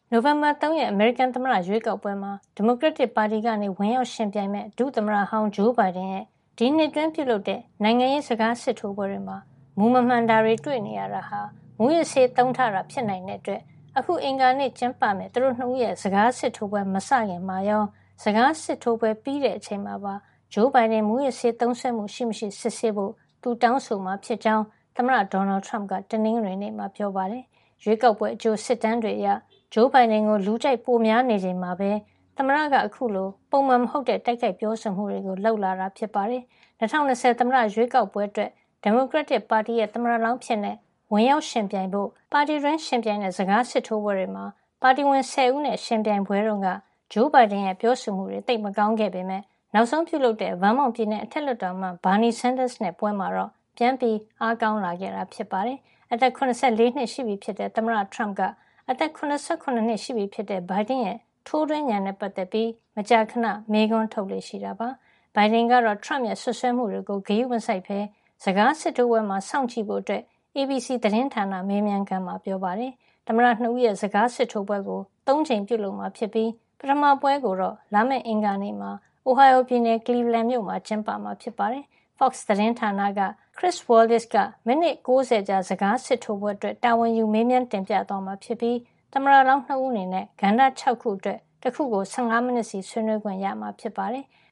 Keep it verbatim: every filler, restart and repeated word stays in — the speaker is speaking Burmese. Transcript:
နိုဝင်ဘာသုံးရက်အမေရိကန်သမ္မတရွေးကောက်ပွဲမှာဒီမိုကရက်တစ်ပါတီကနေဝင်ရောက်ယှဉ်ပြိုင်မဲ့ဒုသမ္မတဟောင်းဂျိုးဘိုင်ဒန်ရဲ့ဒီနှစ်တွင်းပြုလုပ်တဲ့နိုင်ငံရေးစကားစစ်ထိုးပွဲတွေမှာမူမမှန်တာတွေတွေ့နေရတာဟာမူရစေးသုံးထတာဖြစ်နိုင်တဲ့အတွက်အခုအင်္ဂါနေ့ကျင်းပမဲ့သူတို့နှစ်ဦးရဲ့စကားစစ်ထိုးပွဲမစခင်မှာရောစကားစစ်ထိုးပွဲပြီးတဲ့အချိန်မှာပါဂျိုးဘိုင်ဒန်မူရစေးသုံးဆွဲမှုရှိမရှိစစ်ဆေးဖို့သူတောင်းဆိုမှာဖြစ်ကြောင်းသမ္မတဒေါ်နယ်ထရမ့်ကတနင်္ဂနွေနေ့မှာပြောပါတယ်ရွေးကောက်ပွဲအကျိုးစစ်တမ်းတွေအရဂျိုးဘိုင်ဒန်ကိုလူကြိုက်ပိုများနေချိန်မှာပဲသမ္မတကအခုလိုပုံမှန်မဟုတ်တဲ့တိုက်ခိုက်ပြောဆိုမှုတွေကိုလှုပ်လာတာဖြစ်ပါတယ်။၂၀၂၀သမ္မတရွေးကောက်ပွဲအတွက်ဒီမိုကရက်တစ်ပါတီရဲ့သမ္မတလောင်းဖြစ်နေဝင်ရောက်ရှင်ပြိုင်ဖို့ပါတီတွင်းရှင်ပြိုင်တဲ့စကားစစ်ထိုးပွဲတွေမှာပါတီဝင်၁၀ဦးနဲ့ရှင်ပြိုင်ပွဲတုန်းကဂျိုးဘိုင်ဒန်ရဲ့ပြောဆိုမှုတွေတိတ်မကောင်းခဲ့ပေမဲ့နောက်ဆုံးပြုလုပ်တဲ့ဗာမောင့်ပြည်နယ်အထက်လွှတ်တော်မှဘာနီဆန်ဒတ်စ်နဲ့ပွဲမှာတော့ပြန်ပြီးအားကောင်းလာခဲ့တာဖြစ်ပါတယ်။အသက်၇၄နှစ်ရှိပြီဖြစ်တဲ့သမ္မတထရမ့်ကအသက်၇၇နှစ်ရှိပြီဖြစ်တဲ့ဘိုင်ဒန်ရဲ့ထိုးတွင်းဉာဏ်နဲ့ပတ်သက်ပြီးမကြာခဏမေးခွန်းထုတ်လေရှိတာပါ။ဘိုင်ဒန်ကတော့ထရမ့်ရဲ့ဆွဆွဲမှုတွေကိုဂရုမစိုက်ဘဲစကားစစ်ထိုးပွဲမှာစောင့်ကြည့်ဖို့အတွက် A B C သတင်းဌာနမေးမြန်းခန်းမှာပြောပါတယ်။သမ္မတနှစ်ဦးရဲ့စကားစစ်ထိုးပွဲကိုသုံးချိန်ပြုလုပ်မှာဖြစ်ပြီးပထမပွဲကိုတော့လာမယ့်အင်္ဂါနေ့မှာ Ohio ပြည်နယ် Cleveland မြို့မှာကျင်းပမှာဖြစ်ပါတယ်။ Fox သတင်းဌာနက Chris Wallace ကမိနစ်၉၀ကြာစကားစစ်ထိုးပွဲအတွက်တာဝန်ယူမေးမြန်းတင်ပြသွားမှာဖြစ်ပြီးသမ္မတလောင်းနှစ်ဦးအနေနဲ့ကဏ္ဍ၆ခုအတွက်တစ်ခုကို၁၅မိနစ်စီဆွေးနွေးခွင့်ရမှာဖြစ်ပါတယ်